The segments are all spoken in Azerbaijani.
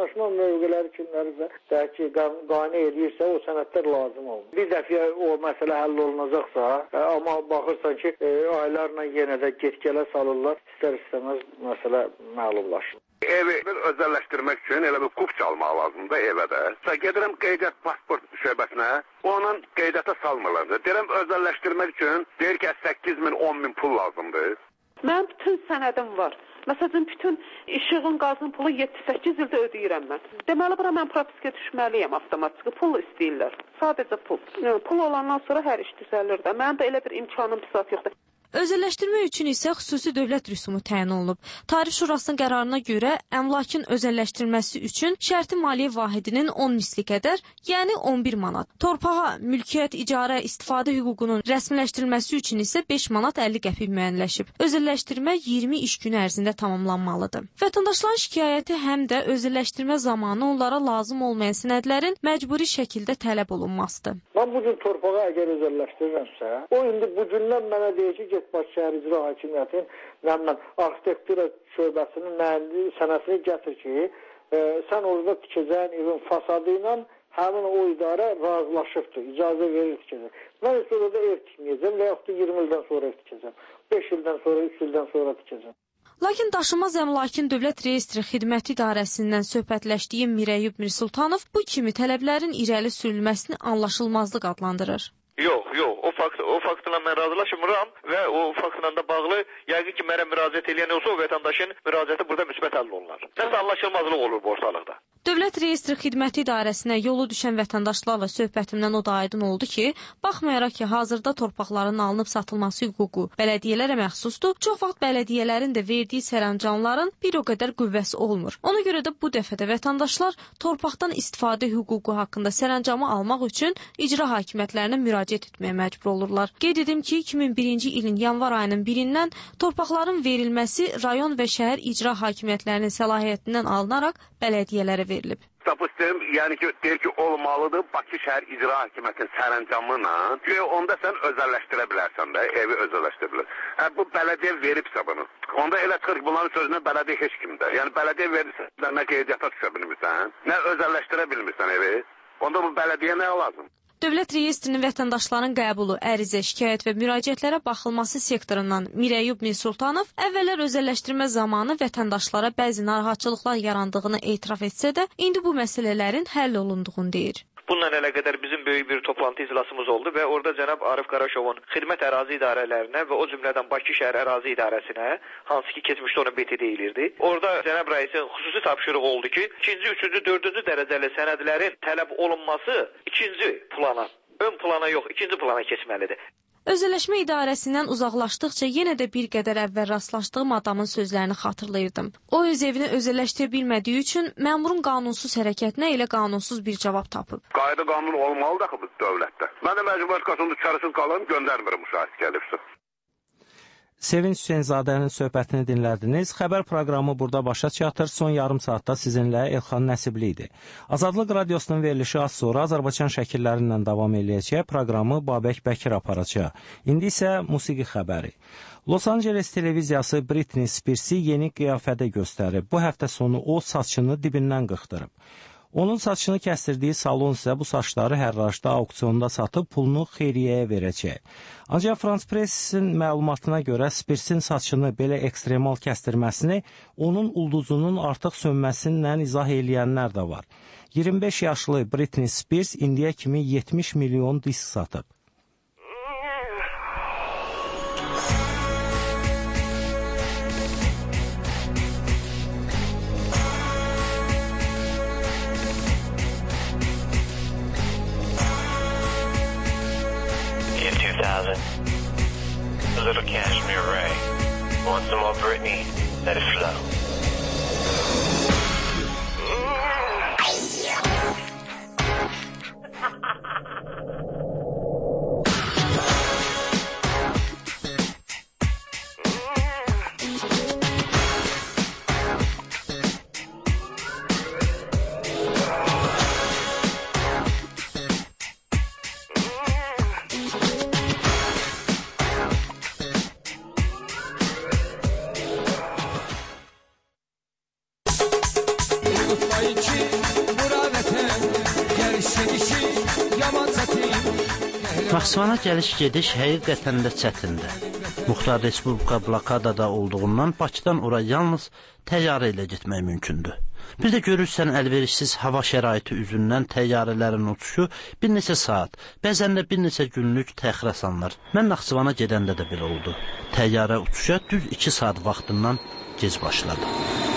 vətəndaşın o mövqeləri kimlərisə ki, qane edirsə, o sənədlər lazım olur. Bir dəfə o məsələ həll olunacaqsa, amma baxırsan ki, aylarla yenə də get-gələ salırlar, istər-istəməz məsələ məlumlaşır. Evi özəlləşdirmək üçün elə bir kup çalmaq lazımdır evə də. Gedirəm qeydiyyat pasport şöbəsinə, onun qeydiyyata salmırlar. Deyirəm özəlləşdirmək üçün deyir ki, 8 min, 10 min pul lazımdır. Mənim bütün sənədim var. Məsələn, bütün işığın, qazın pulu 7-8 ildə ödəyirəm mən. Deməli, bura mən propiskə düşməliyəm avtomatik. Pul istəyirlər. Sadəcə pul. Pul olandan sonra hər iş düzəlir də. Mənim də elə bir imkanım pis yoxdur. Özəlləşdirmə üçün isə xüsusi dövlət rüsumu təyin olunub. Tarif Şurasının qərarına görə əmlakın özəlləşdirilməsi üçün şərti maliyyə vahidinin 10 misli qədər, yəni 11 manat. Torpağa, mülkiyyət, icarə, istifadə hüququnun rəsmiləşdirilməsi üçün isə 5 manat 50 qəpik müəyyənləşib. Özəlləşdirmə 20 iş günü ərzində tamamlanmalıdır. Vətəndaşların şikayəti həm də özəlləşdirmə zamanı onlara lazım olmayan sənədlərin məcburi şəkildə tələb olunmasıdır. Mən bu gün torpağı əgər özəlləşdirirəmsə, o indi bu gündən mənə deyir ki, Bakı şəhər icra hakimiyyətinin arxitektura şöbəsinin sənəsini gətir ki, sən orada tikəcəyin evin fasadı ilə həmin o idarə razılaşıbdır, icazə verir tikəcək. Mən isə orada ev tikməyəcəm və yaxud da 20 ildən sonra ev tikəcəm, 5 ildən sonra, 3 ildən sonra tikəcəm. Lakin Daşınmaz Əmlakın Dövlət Reyestri Xidməti İdarəsindən söhbətləşdiyi Mirəyub Mirsultanov bu kimi tələblərin irəli sürülməsini anlaşılmazlıq adlandırır. Yox, o faktla mən razılaşmıram və o faktla da bağlı yəqin ki, mənə müraciət edən olsa o vətəndaşın müraciəti burada müsbət həll olunar. Nəsə anlaşılmazlıq olur bu ortalıqda. Dövlət Reyestri Xidməti İdarəsinə yolu düşən vətəndaşlarla söhbətimdən o da aydın oldu ki, baxmayaraq ki, hazırda torpaqların alınıb satılması hüququ bələdiyyələrə məxsusdur, çox vaxt bələdiyyələrin də verdiyi sərəncamların bir o qədər qüvvəsi olmur. Ona görə də bu dəfədə vətəndaşlar torpaqdan istifadə hüququ haqqında sərəncamı almaq üçün icra hakimiyyətlərinə müraciət etməyə məcbur olurlar. Qeyd edim ki, 2001-ci ilin yanvar ayının 1-dən torpaqların verilməsi rayon və şəhər icra hakimiyyətlərinin səlahiyyətindən alınaraq bələdiyyələrə verilib. Tapışdım, yəni ki, deyir ki, olmalıdır Bakı şəhər icra hakimiyyətinin sərəncamına. Onda sən özəlləşdirə bilərsən də, evi özəlləşdirilir. Bu bələdiyyə veribsə bunu. Onda elə çıxır ki, bunların sözünə bələdiyyə heç kimdə. Yəni bələdiyyə verirsə, nə qeydiyyata düşə bilmirsən, nə özəlləşdirə bilmirsən evi. Onda bu bələdiyyə nə lazım? Dövlət Reyestrinin vətəndaşların qəbulu, ərizə, şikayət və müraciətlərə baxılması sektorundan Mirəyub Mirsultanov əvvəllər özəlləşdirmə zamanı vətəndaşlara bəzi narahatçılıqlar yarandığını etiraf etsə də, indi bu məsələlərin həll olunduğunu deyir. Bununla əlaqədar bizim böyük bir toplantı iclasımız oldu və orada cənab Arif Qaraşovun xidmət ərazi idarələrinə və o cümlədən Bakı şəhər ərazi idarəsinə, hansı ki keçmişdə onun BT deyilirdi. Orada cənab rəisin xüsusi tapşırığı oldu ki, 2-ci, 3-cü, 4-cü dərəcəli sənədlərin tələb olunması 2-ci plana, ön plana yox, 2-ci plana keçməlidir. Özəlləşmə idarəsindən uzaqlaşdıqca yenə də bir qədər əvvəl rastlaşdığım adamın sözlərini xatırlayırdım. O öz evini özəlləşdirə bilmədiyi üçün məmurun qanunsuz hərəkətinə elə qanunsuz bir cavab tapıb. Qayda qanun olmalıdır axı bu dövlətdə. Mən də məcbur başqasında çarəsiz qalırım, göndərmirəm müşahid gəlirsə. Sevinç Hüseynzadənin söhbətini dinlədiniz. Xəbər proqramı burada başa çatır. Son yarım saatda sizinlə Elxan Nəsibli idi. Azadlıq radiosunun verilişi az sonra Azərbaycan şəkillərindən davam eləyəcək. Proqramı Babək Bəkir aparacaq. İndi isə musiqi xəbəri. Los Angeles televiziyası Britney Spears-i yeni qiyafədə göstərib. Bu həftə sonu o saçını dibindən qıxdırıb. Onun saçını kəstirdiyi salon isə bu saçları hərrajda, auksionda satıb pulunu xeyriyyəyə verəcək. Ancaq France Press-in məlumatına görə Spears-in saçını belə ekstremal kəstirməsini onun ulduzunun artıq sönməsindən izah eləyənlər də var. 25 yaşlı Britney Spears indiyə kimi 70 milyon disk satıb. A little cashmere ray. Want some more Britney? Let it flow. ki bura vətən gəliş gedişi yaman çətin. Naxçıvana gəliş-gediş həqiqətən də çətindir. Muxtar Respublika blokadada olduğundan Bakıdan ora yalnız təyyarə ilə getmək mümkündür. Bir də görürsən əlverişsiz hava şəraiti üzündən təyyarələrin uçuşu bir neçə saat, bəzən də bir neçə günlük təxirə salınır. Mən Naxçıvana gedəndə də belə oldu. Təyyarə uçuşa düz 2 saat vaxtından gec başladı.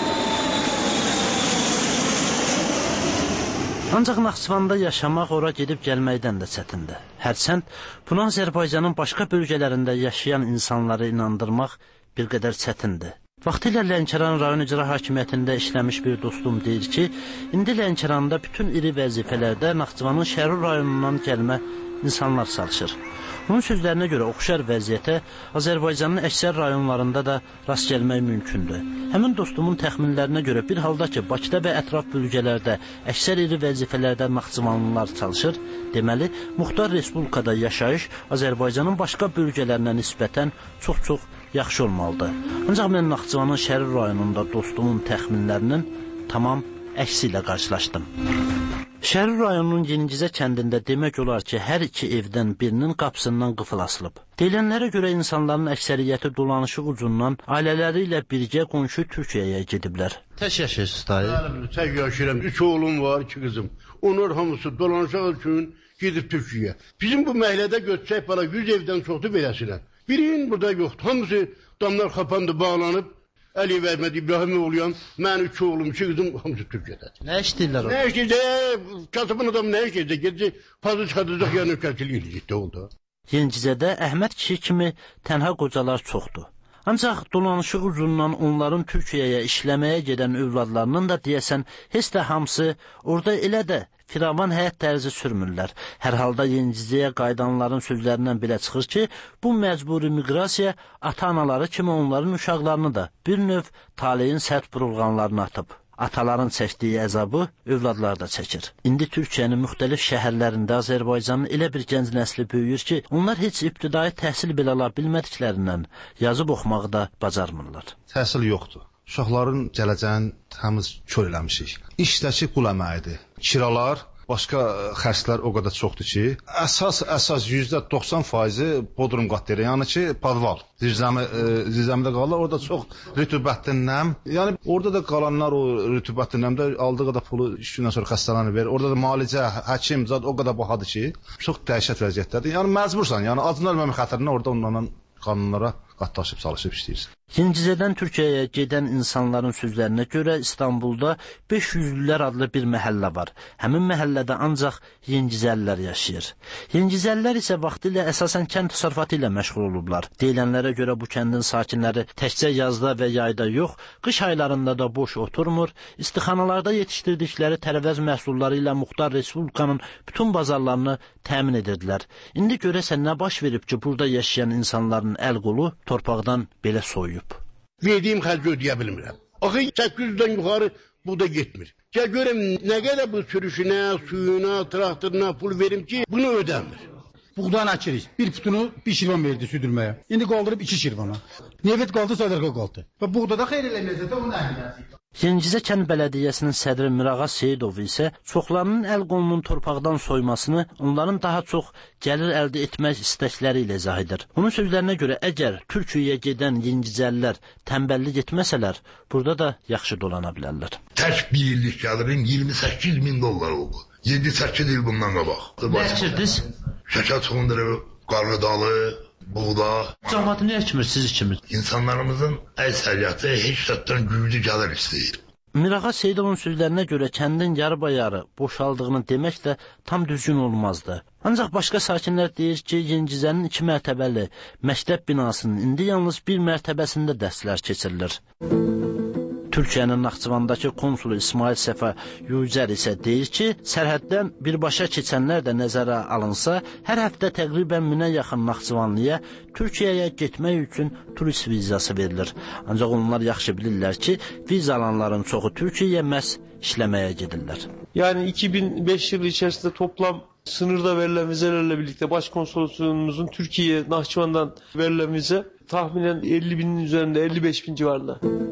Ancaq Naxçıvanda yaşamaq ora gedib gəlməkdən də çətindir. Hərçənd bunu Azərbaycanın başqa bölgələrində yaşayan insanları inandırmaq bir qədər çətindir. Vaxtilə Lənkəran rayon icra hakimiyyətində işləmiş bir dostum deyir ki, indi Lənkəranda bütün iri vəzifələrdə Naxçıvanın Şərur rayonundan gəlmə insanlar çalışır. Onun sözlərinə görə oxşar vəziyyətə Azərbaycanın əksər rayonlarında da rast gəlmək mümkündür. Həmin dostumun təxminlərinə görə bir halda ki, Bakıda və ətraf bölgələrdə əksər iri vəzifələrdə Naxçıvanlılar çalışır, deməli, Muxtar Respublikada yaşayış Azərbaycanın başqa bölgələrinə nisbətən çox-çox yaxşı olmalıdır. Ancaq mən Naxçıvanın Şərur rayonunda dostumun təxminlərinin tamam əksi ilə qarşılaşdım. Şərur rayonunun Yenicizə kəndində demək olar ki, hər 2 evdən birinin qapısından qıfıl asılıb. Deyilənlərə görə insanların əksəriyyəti dolanışıq ucundan ailələri ilə birgə qonşu Türkiyəyə gediblər. Tək yaşayırsınız dayı? Bəli, tək yaşayıram. 3 oğlum var, 2 qızım. Onlar hamısı dolanışıq üçün gedib Türkiyəyə. Bizim bu məhəllədə götürsək bala 100 evdən çoxdur beləsinə. Birinin burada yoxdur. Hamısı damlar xapandı, bağlanıb. Əliyev Əhməd İbrahimov oluyam, mən 3 oğlum, 2 qızım, hamısı Türkiyədədir. Nə işləyirlər o? Nə işləyirlər? Kasıbın adam nə işləyirlər? Gedici fazla çıxadacaq, yəni nökərçilik edəcəkdə oldu. Yenicizədə Əhməd kişi kimi tənha qocalar çoxdur. Ancaq dolanışıq uzundan onların Türkiyəyə işləməyə gedən övladlarının da deyəsən, heç də hamısı orada elə də firavan həyat tərzi sürmürlər. Hər halda Yenicizəyə qayıdanların sözlərindən belə çıxır ki, bu məcburi miqrasiya ata-anaları kimi onların uşaqlarını da bir növ taleyin sərt burulğanlarına atıb. Ataların çəkdiyi əzabı övladlar da çəkir. İndi Türkiyənin müxtəlif şəhərlərində Azərbaycanın elə bir gənc nəsli böyüyür ki, onlar heç ibtidai təhsil belə ala bilmədiklərindən yazıb oxumağı da bacarmırlar. Təhsil yoxdur. Uşaqların gələcəyini təmiz kör eləmişik. İşdəki qul əməyidir. Kiralar, başqa xərclər o qədər çoxdur ki, əsas %90% bodrum qatları, yəni ki, padval, zirzəmidə qalırlar, orada çox rütubətli nəm. Yəni orada da qalanlar o rütubətli nəmdə aldığı qədər pulu 2 gündən sonra xəstələnir verir. Orada da müalicə, həkim zad o qədər bahadır ki, çox dəhşət vəziyyətdədir. Yəni məcbursan, yəni acından ölməmək xətrinə orada onlarla qanunlara qatlaşıb çalışıb işləyirsən. Yenicizədən Türkiyəyə gedən insanların sözlərinə görə İstanbulda 500lülər adlı bir məhəllə var. Həmin məhəllədə ancaq Yenicizəlilər yaşayır. Yenicizəlilər isə vaxtilə əsasən kənd təsərrüfatı ilə məşğul olublar. Deyilənlərə görə bu kəndin sakinləri təkcə yazda və yayda yox, qış aylarında da boş oturmur, istixanalarda yetişdirdikləri tərəvəz məhsulları ilə Muxtar Respublikanın bütün bazarlarını təmin edirdilər. İndi görəsən nə baş verib ki, burada yaşayan insanların əl qolu torpaqdan belə soyuyub. Verdiyim xərci ödəyə bilmirəm. Axı 800-dən yuxarı bu da getmir. Gəl görəm nə qədər bu sürüşünə, suyuna, traktoruna pul verim ki, bunu ödəmir. Buğdan əkirik. Bir putunu 1 şirvan verdi südürməyə. İndi qaldırıb 2 şirvana. Nefet qaldı, sadırqa qaldı. Və buğdada xeyr eləməyəcək də onun əhliyyəsi. Yenicizə kənd bələdiyyəsinin sədri Mirağa Seyidov isə çoxlarının əl qolunun torpaqdan soymasını onların daha çox gəlir əldə etmək istəkləri ilə izah edir. Onun sözlərinə görə əgər Türkiyəyə gedən Yenicizəlilər tənbəllik etməsələr, burada da yaxşı dolana bilərlər. Tək bir illik gəlirim $28.000 oldu. 7-8 il bundan qabaq. Nə əkirdiniz? Şəkər toxunduru, qarğıdalı, buğda. Cəmaatı nə əkmir siz ikimiz? İnsanlarımızın əksəriyyəti heç zətdən güclü gəlir istəyir. Mirağa Seyidovun sözlərinə görə kəndin yarı-bayarı boşaldığını demək də tam düzgün olmazdı. Ancaq başqa sakinlər deyir ki, Yenicizənin 2 mərtəbəli məktəb binasının indi yalnız 1 mərtəbəsində dərslər keçirilir. Türkiyənin Naxçıvandakı konsulu İsmail Səfə Yücər isə deyir ki, sərhəddən birbaşa keçənlər də nəzərə alınsa, hər həftə təqribən 1000-ə yaxın Naxçıvanlıya Türkiyəyə getmək üçün turist vizası verilir. Ancaq onlar yaxşı bilirlər ki, viza alanların çoxu Türkiyəyə məhz işləməyə gedirlər. Yani 2005 yılı içerisinde toplam sınırda verilen vizelerle birlikte Başkonsolosluğumuzun Türkiye Nahçıvan'dan verilen vize tahminen 50.000'in üzerinde, 55.000 civarında.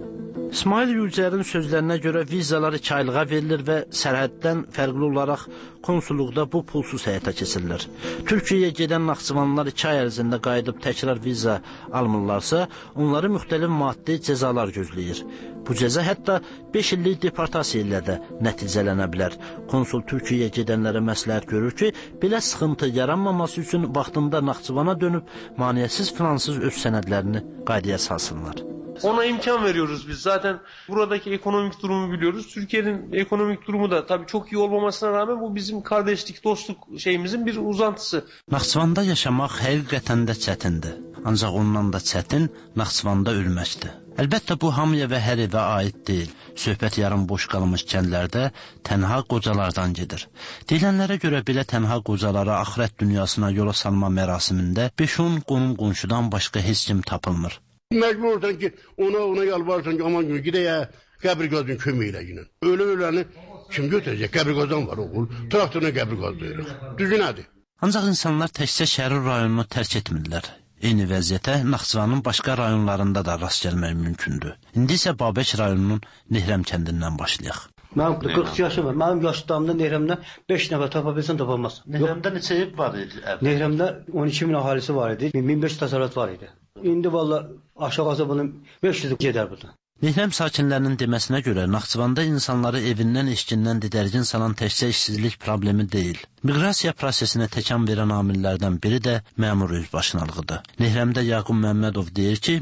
İsmail Yücər'in sözlərinə görə vizalar 2 aylığa verilir və sərhəddən fərqli olaraq konsulluqda bu pulsuz həyata keçirilir. Türkiyəyə gedən Naxçıvanlılar 2 ay ərzində qayıdıb təkrar viza almırlarsa, onları müxtəlif maddi cəzalar gözləyir. Bu cəza hətta 5 illik deportasiya ilə də nəticələnə bilər. Konsul Türkiyəyə gedənlərə məsləhət görür ki, belə sıxıntı yaranmaması üçün vaxtında Naxçıvana dönüb maneəsiz fransız öz sənədlərini qaydaya salsınlar. Ona imkan veriyoruz biz. Zaten buradaki ekonomik durumu biliyoruz. Türkiye'nin ekonomik durumu da tabii çok iyi olmamasına rağmen bu bizim kardeşlik, dostluk şeyimizin bir uzantısı. Naxçıvanda yaşamaq həqiqətən də çətindir. Ancaq ondan da çətin Naxçıvanda ölməkdir. Əlbəttə bu hamıya və hər evə aid deyil. Söhbət yarım boş qalmış kəndlərdə tənha qocalardan gedir. Deyilənlərə görə belə tənha qocalara axirət dünyasına yola salma mərasimində 5-10 qonum-qonşudan başqa heç kim tapılmır. Məcbur olsan ki, ona yalvarırsan ki, aman gün gidək, qəbir qazın kömək ilə yine. Öləni kim götürəcək? Qəbir qazan var oğul. Traktoruna qəbir qazlayırıq. Düzü nədir? Ancaq insanlar təkcə şəhər rayonunu tərk etmirlər. Eyni vəziyyətə Naxçıvanın başqa rayonlarında da rast gəlmək mümkündür. İndi isə Babək rayonunun Nehrəm kəndindən başlayaq. Mənim 42 yaşım var. Mənim yaşlarımda Nehrəmdə 5 nəfər tapa bilsən tapamaz. Nehrəmdə neçə ev var idi? Nehrəmdə 12 min əhalisi var idi. 1500 təsərrüat var idi. İndi valla aşağısı bunun 500 gedər burada. Nehrəm sakinlərinin deməsinə görə Naxçıvanda insanları evindən, işkindən didərgin salan təkcə işsizlik problemi deyil. Miqrasiya prosesinə təkan verən amillərdən biri də məmur özbaşınalığıdır. Nehrəmdə Yaqub Məmmədov deyir ki,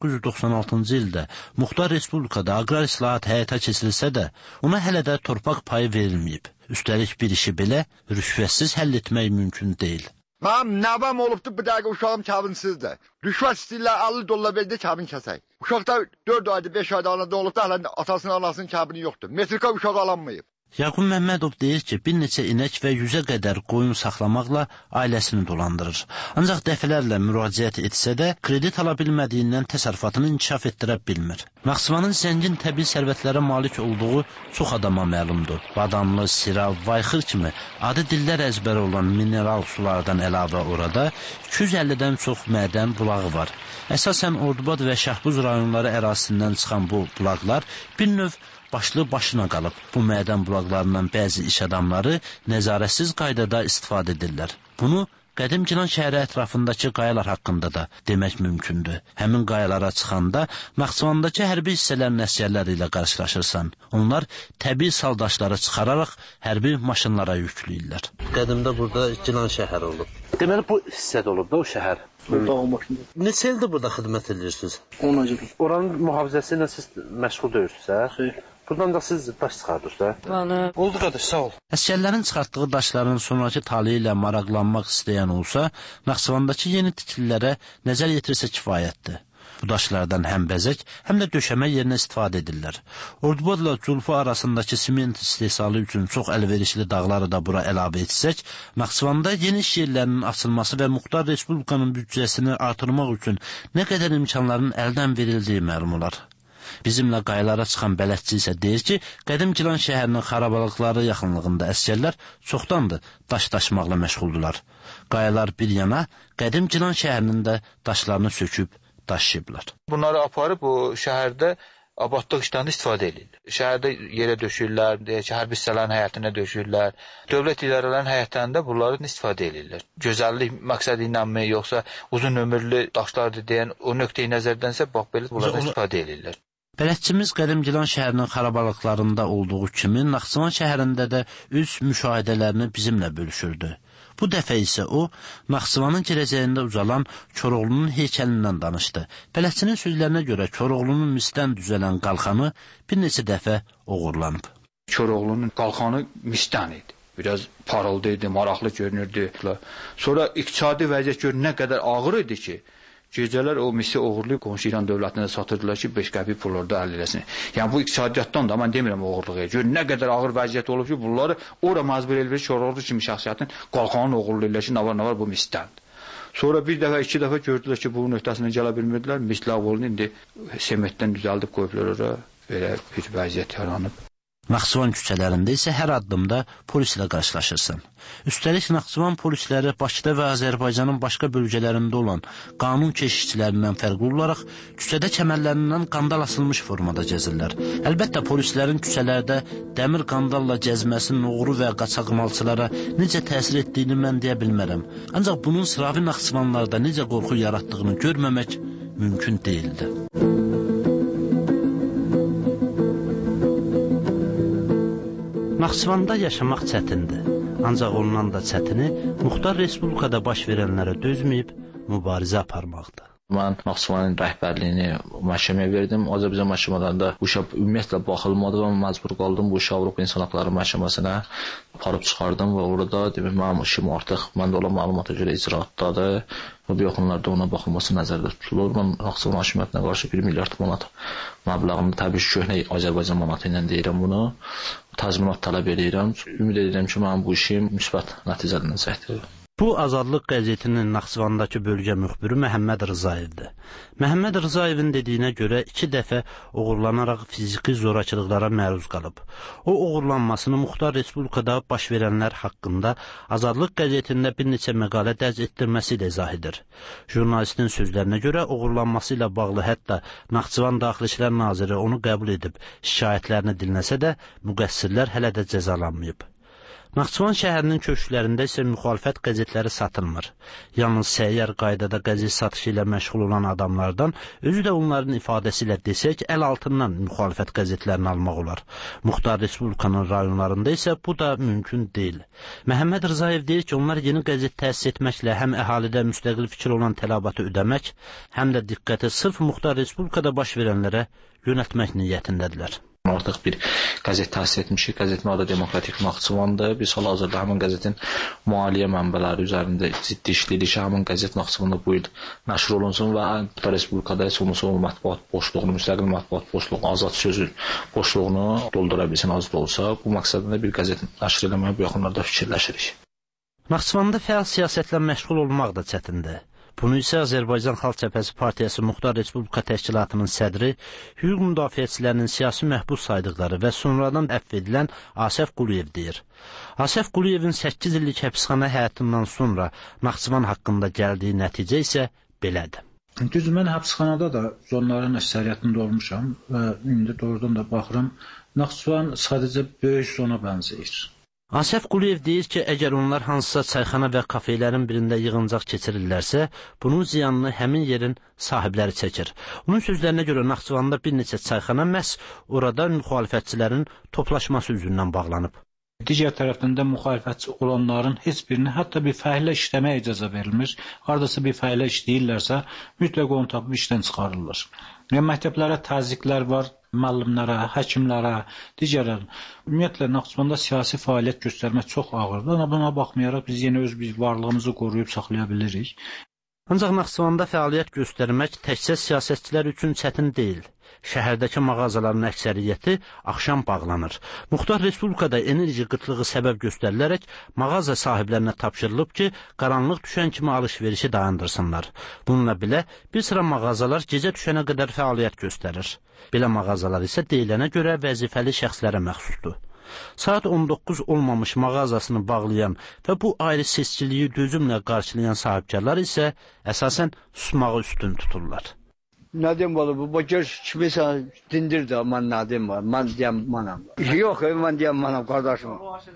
1996-cı ildə Muxtar Respublikada aqrar islahat həyata keçirilsə də, ona hələ də torpaq payı verilməyib. Üstəlik bir işi belə rüşvətsiz həll etmək mümkün deyil. Mənim nəvəm olubdu, bir dəqiqə uşağım kəbinsizdir. Rüşvət istəyirlər, 50 dollar verdi, kəbin kəsək. Uşaqda 4 ayda, 5 ayda anada olubdu, hələ atasının, anasının kəbini yoxdur. Metrika uşaq alanmayıb. Yaqub Məmmədov deyir ki, bir neçə inək və 100-ə qədər qoyun saxlamaqla ailəsini dolandırır. Ancaq dəfələrlə müraciət etsə də, kredit ala bilmədiyindən təsərrüfatını inkişaf etdirə bilmir. Naxçıvanın zəngin təbii sərvətlərə malik olduğu çox adama məlumdur. Badamlı, sira, vayxır kimi adı dillər əzbəri olan mineral sulardan əlavə orada 250-dən çox mədən bulağı var. Əsasən Ordubad və Şahbuz rayonları ərazisindən çıxan bu bulaqlar bir növ başlı başına qalıb. Bu mədən bulaqlarından bəzi iş adamları nəzarətsiz qaydada istifadə edirlər. Bunu Qədim Gilan şəhəri ətrafındakı qayalar haqqında da demək mümkündür. Həmin qayalara çıxanda Naxçıvandakı hərbi hissələrin əsgərləri ilə qarşılaşırsan. Onlar təbii saldaşları çıxararaq hərbi maşınlara yükləyirlər. Qədimdə burada Gilan şəhəri olub. Deməli bu hissədə olub da o şəhər. Neçə ildir burada xidmət edirsiniz? 10 il. Oranın mühafizəsi ilə siz məşğul deyilsiniz, Xeyr. Buradan da siz daş çıxardınız da. Oldu qardaş, sağ ol. Əsgərlərin çıxartdığı daşların sonraki taliyi ilə maraqlanmaq istəyən olsa, Naxçıvandakı yeni tikililərə nəzər yetirsə kifayətdir. Bu daşlardan həm bəzək, həm də döşəmə yerinə istifadə edirlər. Ordubadla Culfa arasındakı siment istehsalı üçün çox əlverişli dağları da bura əlavə etsək, Naxçıvanda yeni iş yerlərinin açılması və Muxtar Respublikanın büdcəsini artırmaq üçün nə qədər imkanların əldən verildiyi məlum olar. Bizimlə qayalara çıxan bələdçi isə deyir ki, Qədim Gilan şəhərinin xarabalıqları yaxınlığında əsgərlər çoxdandır daş daşımaqla məşğuldular. Qayalar bir yana, Qədim Gilan şəhərinin də daşlarını söküb daşıyıblar. Bunları aparıb o şəhərdə abadlıq işlərində istifadə edirlər. Şəhərdə yerə döşürlər, hərbi hissələrin həyətinə döşürlər. Dövlət idarələrinin həyətlərində bunları istifadə edirlər. Gözəllik məqsədi ilənmi, yoxsa uzun ömürlü daşlardır deyən o nöqteyi nəzərdənsə bax belə bunlardan istifadə edirlər. Bələdçimiz Qədim Gilan şəhərinin xarabalıqlarında olduğu kimi Naxçıvan şəhərində də öz müşahidələrini bizimlə bölüşürdü. Bu dəfə isə o, Naxçıvanın gələcəyində uzalan Koroğlunun heykəlindən danışdı. Bələdçinin sözlərinə görə Koroğlunun misdən düzələn qalxanı bir neçə dəfə oğurlanıb. Koroğlunun qalxanı misdən idi. Biraz parıldıydı, maraqlı görünürdü. Sonra iqtisadi vəziyyət gör nə qədər ağır idi ki, gecələr o misi oğurlayıb qonşu İran dövlətinə satırdılar ki, 5 qəpik pullarda əldə eləsin. Yəni bu iqtisadiyyatdan da mən demirəm oğurluğa. Gör nə qədər ağır vəziyyət olub ki, bunları ora məcbur eləyir ki, Koroğlu kimi şəxsiyyətin qalxanını oğurlayırlar ki, nə var bu misdən. Sonra bir dəfə, 2 dəfə gördülər ki, bunun öhdəsindən gələ bilmirdilər. Misləq olunu indi sementdən düzəldib qoyublar ora. Belə bir vəziyyət yaranıb. Naxçıvan küçələrində isə hər addımda polislə qarşılaşırsan. Üstəlik Naxçıvan polisləri Bakıda və Azərbaycanın başqa bölgələrində olan qanun keşikçilərindən fərqli olaraq küçədə kəmərlərindən qandal asılmış formada gəzirlər. Əlbəttə polislərin küçələrdə dəmir qandalla gəzməsi oğru və qaçaqmalçılara necə təsir etdiyini mən deyə bilmərəm. Ancaq bunun sıravi Naxçıvanlarda necə qorxu yaratdığını görməmək mümkün deyildi. Naxçıvanda yaşamaq çətindir. Ancaq ondan da çətini Muxtar Respublikada baş verənlərə dözməyib mübarizə aparmaqdır. Mən Naxçıvanın rəhbərliyini məhkəməyə verdim. Azərbaycan məhkəmələrində bu işə ümumiyyətlə baxılmadı və məcbur qaldım bu işə Avropa İnsan Hüquqları Məhkəməsinə aparıb çıxardım və orada demək mənim işim artıq məndə olan məlumata görə icraatdadır və bu yaxınlarda ona baxılması nəzərdə tutulur. Mən Naxçıvan hakimiyyətinə qarşı 1 milyard manat məbləğini təbii ki, köhnə Azərbaycan manatı ilə deyirəm bunu. Təzminat tələb edirəm. Ümid edirəm ki, mənim bu işim müsbət nəticələnəcəkdir. Bu Azadlıq qəzetinin Naxçıvandakı bölgə müxbiri Məhəmməd Rızayevdir. Məhəmməd Rızayevin dediyinə görə 2 dəfə oğurlanaraq fiziki zorakılıqlara məruz qalıb. O oğurlanmasını Muxtar Respublikada baş verənlər haqqında Azadlıq qəzetində bir neçə məqalə dərc etdirməsi ilə izah edir. Jurnalistin sözlərinə görə oğurlanması ilə bağlı hətta Naxçıvan Daxili İşlər Naziri onu qəbul edib şikayətlərini dinləsə də müqəssirlər hələ də cəzalanmayıb. Naxçıvan şəhərinin köşklərində isə müxalifət qəzetləri satılmır. Yalnız səyyar qaydada qəzet satışı ilə məşğul olan adamlardan, özü də onların ifadəsi ilə desək, əl altından müxalifət qəzetlərini almaq olar. Muxtar Respublikanın rayonlarında isə bu da mümkün deyil. Məhəmməd Rızayev deyir ki, onlar yeni qəzet təsis etməklə həm əhalidə müstəqil fikir olan tələbatı ödəmək, həm də diqqəti sırf Muxtar Respublikada baş verənlərə yönəltmək niyyətindədirlər. Artıq bir qəzet təsis etmişik. Qəzetin adı Demokratik Naxçıvandır. Biz hal-hazırda həmin qəzetin maliyyə mənbələri üzərində ciddi işləyirik ki, həmin qəzet Naxçıvanda bu il nəşr olunsun və Muxtar Respublikada heç olmasa o mətbuat boşluğunu, müstəqil mətbuat boşluğunu, azad sözün boşluğunu doldura bilsin az da olsa. Bu məqsədlə bir qəzet nəşr eləməyə bu yaxınlarda fikirləşirik. Naxçıvanda fəal siyasətlə məşğul olmaq da çətindir. Bunu isə Azərbaycan Xalq Cəbhəsi Partiyası Muxtar Respublika Təşkilatının sədri, hüquq müdafiəçilərinin siyasi məhbus saydıqları və sonradan əfv edilən Asəf Quliyev deyir. Asəf Quliyevin 8 illik həbsxana həyatından sonra Naxçıvan haqqında gəldiyi nəticə isə belədir. Düzdür, mən həbsxanada da zonların əksəriyyətində olmuşam və indi doğrudan da baxıram, Naxçıvan sadəcə böyük zona bənzəyir. Asəf Quliyev deyir ki, əgər onlar hansısa çayxana və kafelerin birində yığıncaq keçirirlərsə, bunun ziyanını həmin yerin sahibləri çəkir. Onun sözlərinə görə Naxçıvanda bir neçə çayxana məhz orada müxalifətçilərin toplaşması üzündən bağlanıb. Digər tərəfdən də müxalifətçi olanların heç birini hətta bir fəhlə işləməyə icazə verilmir. Haradasa bir fəhlə işləyirlərsə, mütləq onu tapıb işdən çıxarırlar. Məktəblərə təzyiqlər var, müəllimlərə, həkimlərə, digərlər. Ümumiyyətlə, Naxçıvanda siyasi fəaliyyət göstərmək çox ağırdır. Buna baxmayaraq biz yenə öz varlığımızı qoruyub saxlaya bilirik. Ancaq Naxçıvanda fəaliyyət göstərmək təkcə siyasətçilər üçün çətin deyil. Şəhərdəki mağazaların əksəriyyəti axşam bağlanır. Muxtar Respublikada enerji qıtlığı səbəb göstərilərək mağaza sahiblərinə tapşırılıb ki, qaranlıq düşən kimi alış-verişi dayandırsınlar. Bununla belə bir sıra mağazalar gecə düşənə qədər fəaliyyət göstərir. Belə mağazalar isə deyilənə görə vəzifəli şəxslərə məxsusdur. Saat 19 olmamış mağazasını bağlayan və bu ayrı seçkiliyi dözümlə qarşılayan sahibkarlar isə əsasən susmağı üstün tuturlar. Nə deyim bu bakır kimisə dindirdi, mən nə deyim, mən deyəm mənəm. Yox, mən deyəm mənəm, qardaşım.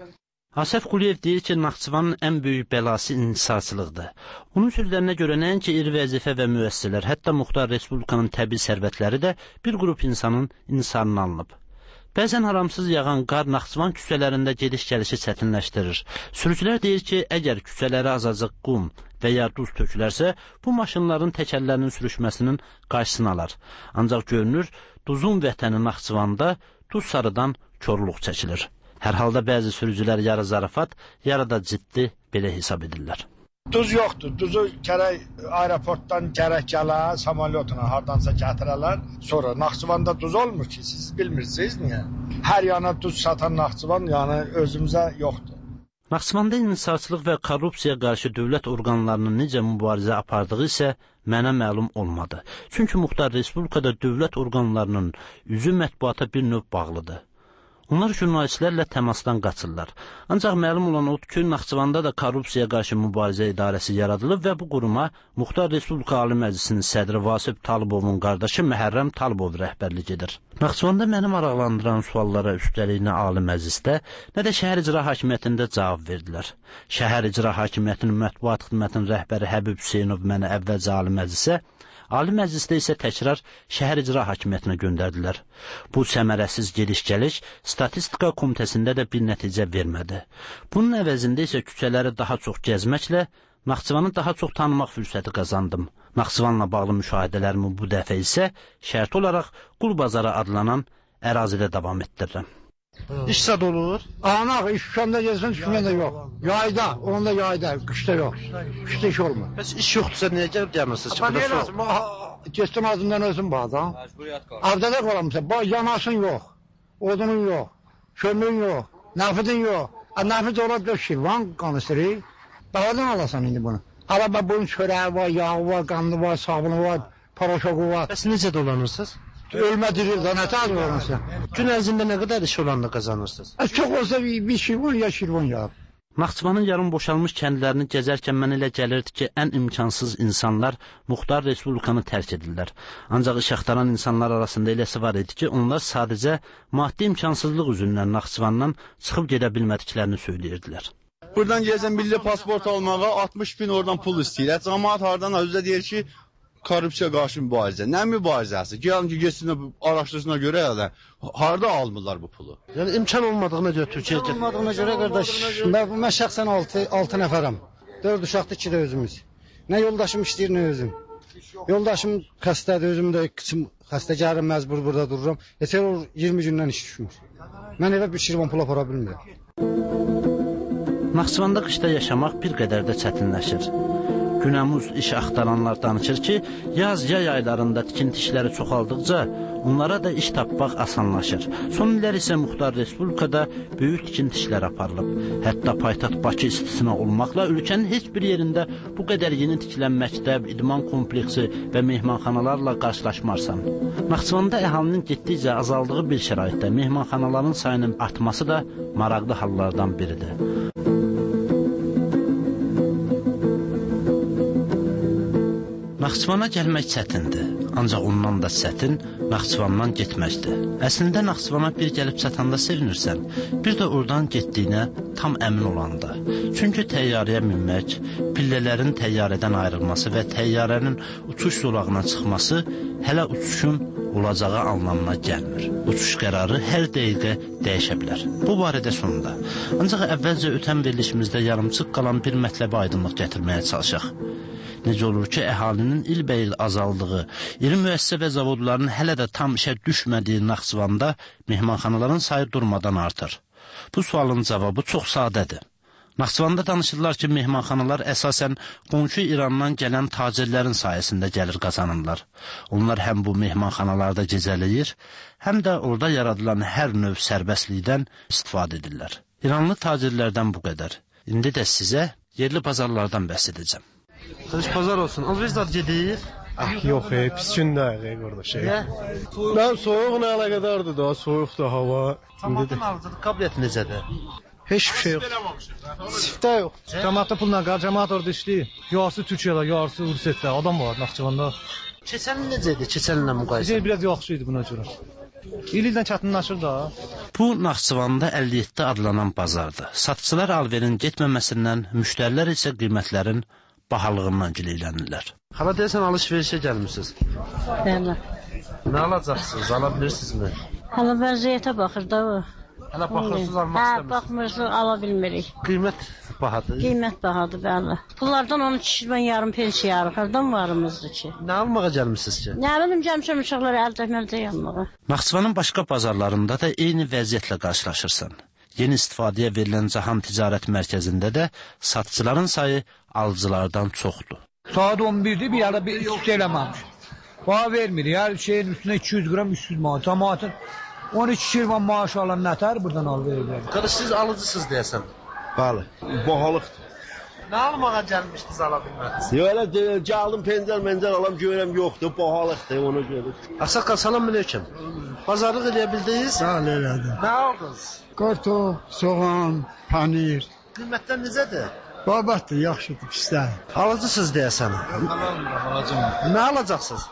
Asəf Quliyev deyir ki, Naxçıvanın ən böyük bəlası inhisarçılıqdır. Onun sözlərinə görə nəinki iri vəzifə və müəssisələr, hətta Muxtar Respublikanın təbii sərvətləri də bir qrup insanın inhisarına alınıb. Bəzən haramsız yağan qar Naxçıvan küçələrində gediş-gəlişi çətinləşdirir. Sürücülər deyir ki, əgər küçələrə azacıq qum və ya duz tökülərsə, bu maşınların təkərlərinin sürüşməsinin qarşısını alar. Ancaq görünür, duzun vətəni Naxçıvanda duz sarıdan korluq çəkilir. Hər halda bəzi sürücülər yarı zarafat, yarı da ciddi belə hesab edirlər. Duz yoxdur. Duzu gərək aeroportdan gərək gələ, samolyotla hardansa gətirələr. Sonra Naxçıvanda duz olmur ki, siz bilmirsiniz niyə? Hər yana duz satan Naxçıvan yəni özümüzə yoxdur. Naxçıvanda inhisarçılıq və korrupsiya qarşı dövlət orqanlarının necə mübarizə apardığı isə mənə məlum olmadı. Çünki Muxtar Respublikada dövlət orqanlarının üzü mətbuata bir növ bağlıdır. Onlar jurnalistlərlə təmasdan qaçırlar. Ancaq məlum olan odur ki, Naxçıvanda da Korrupsiyaya qarşı mübarizə idarəsi yaradılıb və bu quruma Muxtar Respublika Ali Məclisinin sədri Vasif Talıbovun qardaşı Məhərrəm Talıbov rəhbərlik edir. Naxçıvanda məni maraqlandıran suallara üstəlik nə Ali Məclisdə, nə də Şəhər İcra Hakimiyyətində cavab verdilər. Şəhər İcra Hakimiyyətinin mətbuat xidmətinin rəhbəri Həbib Hüseynov məni əvvəlcə Ali Məclisə, Ali Məclisdə isə təkrar Şəhər İcra Hakimiyyətinə göndərdilər. Bu səmərəsiz gediş-gəliş Statistika Komitəsində də bir nəticə vermədi. Bunun əvəzində isə küçələri daha çox gəzməklə Naxçıvanı daha çox tanımaq fürsəti qazandım. Naxçıvanla bağlı müşahidələrimi bu dəfə isə şərt olaraq Qulbazara adlanan ərazidə davam etdirirəm. İş sad olur. Ana, iş şanda gezsin, düşməyəndə yox. Yayda, onda yayda, qışda yox. Qışda iş olmur. Bəs iş yoxdursa niyə gəlib gəlmirsiniz ki? Niyə lazım? Geçdim ağzından özüm bağdan. Avdada qalamsa, yanasın yox, odunun yox, kömürün yox, nafidin yox. Nafid olar da Şirvan qanısırı. Dağdan alasan indi bunu. Hala bunun çörəyi var, yağı var, qanlı var, sabunu var, paraşoku var. Bəs necə dolanırsınız? Ölmə dirir, da nə tər dolanırsın? Gün ərzində nə qədər iş olanda qazanırsınız? Çox olsa bir Şirvan ya Şirvan ya. Naxçıvanın yarım boşalmış kəndlərini gəzərkən mənə elə gəlirdi ki, ən imkansız insanlar Muxtar Respublikanı tərk edirlər. Ancaq iş axtaran insanlar arasında eləsi var idi ki, onlar sadəcə maddi imkansızlıq üzündən Naxçıvandan çıxıb gedə bilmədiklərini söyləyirdilər. Buradan gəlsən milli pasport almağa 60 bin oradan pul istəyirlər. Cəmaət hardan özü deyir ki, korrupsiya qarşı mübarizə. Nə mübarizəsi? Gəlin ki, geçsinlər, araşdırsına görə ya da harda almırlar bu pulu? Yəni imkan olmadığına görə Türkiyəyə İmkan olmadığına görə qardaş, mən şəxsən 6 nəfərəm. 4 uşaqdır, 2 də özümüz. Nə yoldaşım işləyir, nə özüm. Yoldaşım xəstədir, özüm də kıçım xəstə gəlir, məcbur burada dururam. Yeter 20 gündən iş düşmür. Mən evə bir Şirvan pul apara bilmirəm. Naxçıvanda qışda yaşamaq bir qədər də çətinləşir. Günəmuz iş axtaranlar danışır ki, yaz-yay aylarında tikinti işləri çoxaldıqca onlara da iş tapmaq asanlaşır. Son illər isə Muxtar Respublikada böyük tikinti işləri aparılıb. Hətta paytaxt Bakı istisinə olmaqla ölkənin heç bir yerində bu qədər yeni tikilən məktəb, idman kompleksi və mehmanxanalarla qarşılaşmarsan. Naxçıvanda əhalinin getdikcə azaldığı bir şəraitdə mehmanxanaların sayının artması da maraqlı hallardan biridir. Naxçıvana gəlmək çətindir, ancaq ondan da çətin Naxçıvandan getməkdir. Əslində Naxçıvana bir gəlib çatanda sevinirsən, bir də oradan getdiyinə tam əmin olanda. Çünki təyyarəyə minmək, pillələrin təyyarədən ayrılması və təyyarənin uçuş zolağına çıxması hələ uçuşun olacağı anlamına gəlmir. Uçuş qərarı hər dəqiqə dəyişə bilər. Bu barədə sonunda. Ancaq əvvəlcə ötən verilişimizdə yarımçıq qalan bir mətləbə aydınlıq gətirməyə çalışaq. Necə olur ki, əhalinin ilbəil azaldığı, iri müəssisə və zavodların hələ də tam işə düşmədiyi Naxçıvanda mehmanxanaların sayı durmadan artır. Bu sualın cavabı çox sadədir. Naxçıvanda danışırlar ki, mehmanxanalar əsasən qonşu İrandan gələn tacirlərin sayəsində gəlir qazanırlar. Onlar həm bu mehmanxanalarda gecələyir, həm də orada yaradılan hər növ sərbəstlikdən istifadə edirlər. İranlı tacirlərdən bu qədər. İndi də sizə yerli bazarlardan bəhs edəcəm. Kardeş pazar olsun. Alışveriş gedir. Ah yox, pis gündə qardaş. Mən soyuq nə əlaqədardır da, soyuqdur hava. Cəmaatın alıcılıq qabiliyyəti necədir? Heç bir şey yox. Siftə yox. Cəmaatda pulla qar, cəmaat orada işləyir. Yarısı Türkiyədə, yarısı Rusiyadə. Adam var Naxçıvanda. Keçən il necə idi? Keçən illə müqayisə? Biraz yaxşı idi buna görə. İldən çətinləşir da. Bu Naxçıvanda 57 adlanan bazardır. Satıcılar alverin getməməsindən, müştərilər isə qiymətlərin bahalığından gileylənirlər. Hala deyəsən alışverişə gəlmişsiniz. Bəli. Nə alacaqsınız? Ala bilirsinizmi? Hala vəziyyətə baxır da o. Hələ baxırsınız, almaq istəmirsiniz. Baxmırsınız, ala bilmirik. Qiymət bahadır. Qiymət bahadır, bəli. Bunlardan 13 şirvan yarım pensiya yarıq. Hərdən varımızdır ki. Nə almağa gəlmişsiniz ki? Nə bilim, gəlmişəm uşaqları əldəkməldə yanmağa. Naxçıvanın başqa bazarlarında da eyni vəziyyətlə qarşılaşırsan. Yeni istifadəyə verilən Cahan Ticarət Mərkəzində də satıcıların sayı alıcılardan çoxdur. Saat 11'de bir yerde bir şey eləməmiş. Bana vermir. Her şeyin üstüne 200 gram 300 maaş. Cemaatin 13 şirvan maaş alan nətər buradan al verirlər. Qardaş siz alıcısınız deyəsən. Bəli, bahalıqdır. Nə almağa gəlmişdiniz, ala bilmədiniz? Yox, elə gəldim pencər alam görəm yoxdur, bahalıqdır, ona görə. Ağsaqqal, salam aleyküm. Bazarlıq edə bildiniz? Bəli, elədim. Nə aldınız? Kartof, soğan, panir. Qiymətlər necədir? Babatdır, yaxşıdır, pislər. Alıcısınız deyəsən. Alacağım. Nə alacaqsınız?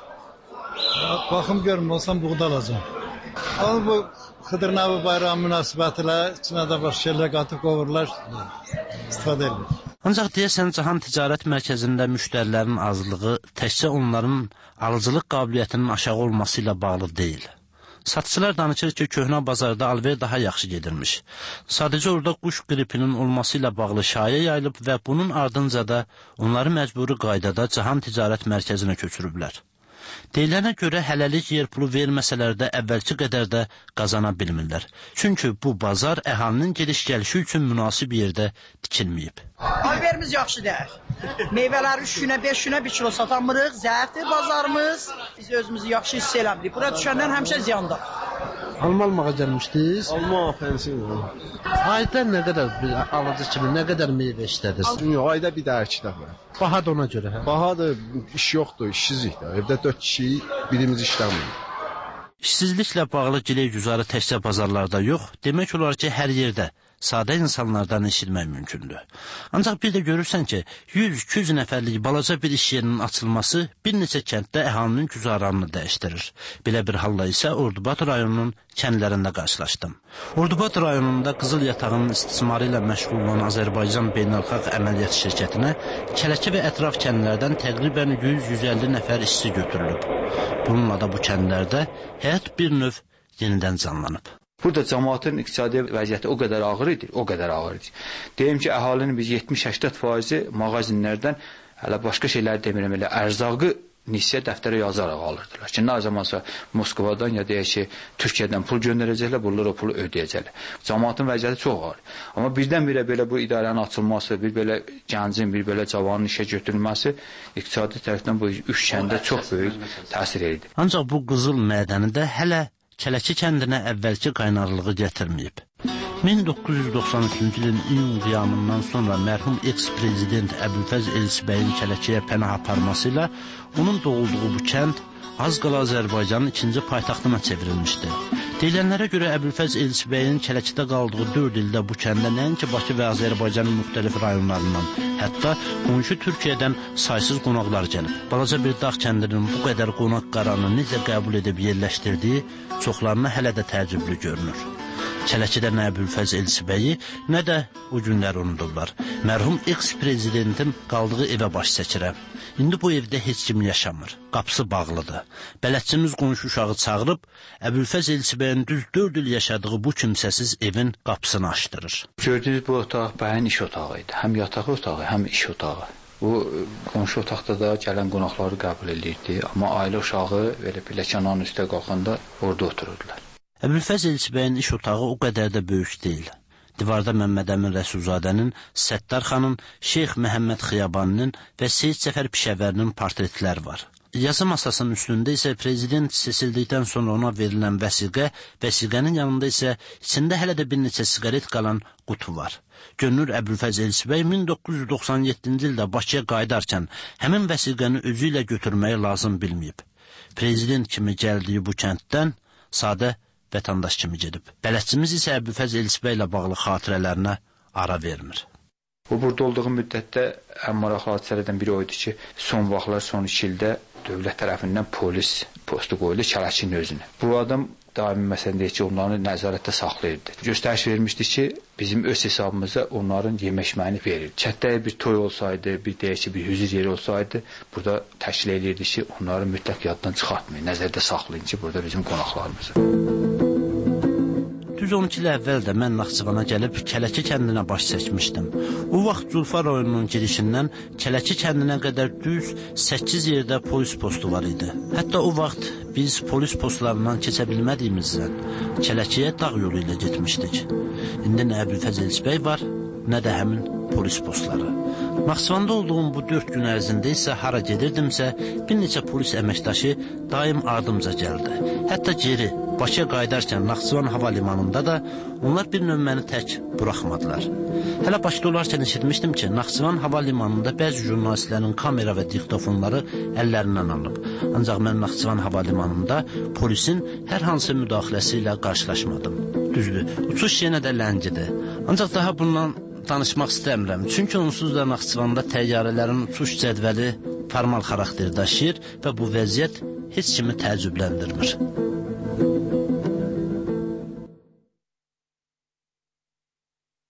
Baxım görüm, olsam buğda alacağım. Ama bu Xıdır Navı bayrağı münasibətilə içinə də baş şeylər qatıb qovurlar, istifadə edilir. Ancaq deyəsən, Cahan Ticarət Mərkəzində müştərilərin azlığı təkcə onların alıcılıq qabiliyyətinin aşağı olması ilə bağlı deyil. Satıcılar danışır ki, köhnə bazarda alver daha yaxşı gedirmiş. Sadəcə orada quş qripinin olması ilə bağlı şayə yayılıb və bunun ardınca da onları məcburi qaydada Cahan Ticarət Mərkəzinə köçürüblər. Deyilənə görə hələlik yer pulu verməsələr də əvvəlki qədər də qazana bilmirlər. Çünki bu bazar əhalinin gediş-gəlişi üçün münasib yerdə tikilməyib. Alverimiz yaxşı deyil. Meyvələri 3 günə, 5 günə 1 kilo satamırıq. Zəifdir bazarımız. Biz özümüzü yaxşı hiss eləmirik. Bura düşəndən həmişə ziyanda. Alma almağa gəlmişdiniz? Alma pensin. Ayda nə qədər alıcı kimi, nə qədər meyvə işlədirsiniz? Yox, ayda bir də 2 dəfə. Baha da ona görə, hə? Baha da iş yoxdur, işsizlik də. Evdə 4 kişi, birimiz işləmir. İşsizliklə bağlı gilə-güzarı təkcə bazarlarda yox, demək olar ki, hər yerdə sadə insanlardan eşitmək mümkündür. Ancaq bir də görürsən ki, 100-200 nəfərlik balaca bir iş yerinin açılması bir neçə kənddə əhalinin güzaranını dəyişdirir. Belə bir halla isə Ordubad rayonunun kəndlərində qarşılaşdım. Ordubad rayonunda qızıl yatağının istismarı ilə məşğul olan Azərbaycan Beynəlxalq Əməliyyat Şirkətinə Kələki və ətraf kəndlərdən təqribən 100-150 nəfər işçi götürülüb. Bununla da bu kəndlərdə həyat bir növ yenidən canlanıb. Burada cəmaatın iqtisadi vəziyyəti o qədər ağır idi. Deyim ki, əhalinin biz 70-80% mağazinlərdən, hələ başqa şeyləri demirəm, elə ərzağı nisyə dəftərə yazaraq alırdılar ki, nə zamansa Moskvadan ya deyək ki, Türkiyədən pul göndərəcəklər, bunlar o pulu ödəyəcəklər. Cəmaatın vəziyyəti çox ağır. Amma birdən-birə belə bu idarənin açılması, bir belə gəncin, bir belə cavanın işə götürülməsi iqtisadi tərəfdən bu üç kəndə çox böyük təsir edir. Ancaq bu qızıl mədəni də hələ Kələki kəndinə əvvəlki qaynarlığı gətirməyib. 1993-cü ilin iyun qiyamından sonra mərhum eks-prezident Əbülfəz Elsibəyin Kələkiyə pənah aparması ilə onun doğulduğu bu kənd az qala Azərbaycanın ikinci paytaxtına çevrilmişdi. Deyilənlərə görə Əbülfəz Elsibəyin Kələkidə qaldığı 4 ildə bu kəndə nəinki Bakı və Azərbaycanın müxtəlif rayonlarından, hətta qonşu Türkiyədən saysız qonaqlar gəlib. Balaca bir dağ kəndinin bu qədər qonaq qaranı necə qəbul edib yerləşdirdiyi çoxlarına hələ də təəccüblü görünür. Kələkidə nə Əbülfəz Elsibəyi, nə də o günlər unudurlar. Mərhum eks-prezidentin qaldığı evə baş çəkirəm. İndi bu evdə heç kim yaşamır. Qapısı bağlıdır. Bələdçimiz qonşu uşağı çağırıb, Əbülfəz Elsibəyin düz 4 il yaşadığı bu kimsəsiz evin qapısını açdırır. Gördüyünüz bu otaq bəyin iş otağı idi. Həm yatağı otağı, həm iş otağı. Bu qonşu otaqda da gələn qonaqları qəbul edirdi. Amma ailə uşağı belə pilləkənanın üstə qalxanda orada otururdular. Əbülfəz Elsibəyin iş otağı o qədər də böyük deyil. Divarda Məmməd Əmin Rəsulzadənin, Səttar xanın, Şeyx Məhəmməd Xiyabaninin və Seyid Səfər Pişəvərinin portretləri var. Yazı masasının üstündə isə prezident sesildikdən sonra ona verilən vəsiqənin yanında isə içində hələ də bir neçə siqaret qalan qutu var. Görünür Əbülfəz Elsibəy 1997-ci ildə Bakıya qayıdarkən həmin vəsiqəni özü ilə götürməyi lazım bilməyib. Prezident kimi gəldiyi bu kənddən sadə vətəndaş kimi gedib. Bələdçimiz isə Əbülfəz Elsibəy ilə bağlı xatirələrinə ara vermir. Bu burada olduğu müddətdə ən maraqlı hadisələrdən biri o idi ki, son vaxtlar, son 2 ildə dövlət tərəfindən polis postu qoyuldu Kələkinin özünə. Bu adam daimi məsələn deyək ki, onları nəzarətdə saxlayırdı. Göstəriş vermişdi ki, bizim öz hesabımıza onların yemək-içməyini verir. Kətdə bir toy olsaydı, bir deyək ki, bir hüzür yeri olsaydı, burada təşkil edirdi ki, onları mütləq yaddan çıxartmayın, nəzərdə saxlayın ki, burada bizim qonaqlarımız. Düz 12 il əvvəl də mən Naxçıvana gəlib Kələki kəndinə baş çəkmişdim. O vaxt Zulfa rayonunun girişindən Kələki kəndinə qədər düz 8 yerdə polis postu var idi. Hətta o vaxt biz polis postlarından keçə bilmədiyimizdən Kələkiyə dağ yolu ilə getmişdik. İndi nə Əbülfəz Elsibəy var, nə də həmin polis postları. Naxçıvanda olduğum bu 4 gün ərzində isə hara gedirdimsə, bir neçə polis əməkdaşı daim ardımca gəldi. Hətta geri Bakıya qayıdarkən Naxçıvan hava limanında da onlar bir növ məni tək buraxmadılar. Hələ Bakıda olarkən eşitmişdim ki, Naxçıvan hava limanında bəzi jurnalistlərin kamera və diktofonları əllərindən alınıb. Ancaq mən Naxçıvan hava limanında polisin hər hansı müdaxiləsi ilə qarşılaşmadım. Düzdür, uçuş yenə də ləngidir. Ancaq daha bundan danışmaq istəmirəm. Çünki onsuz da Naxçıvanda təyyarələrin uçuş cədvəli formal xarakter daşıyır və bu vəziyyət heç kimi təəccübləndirmir.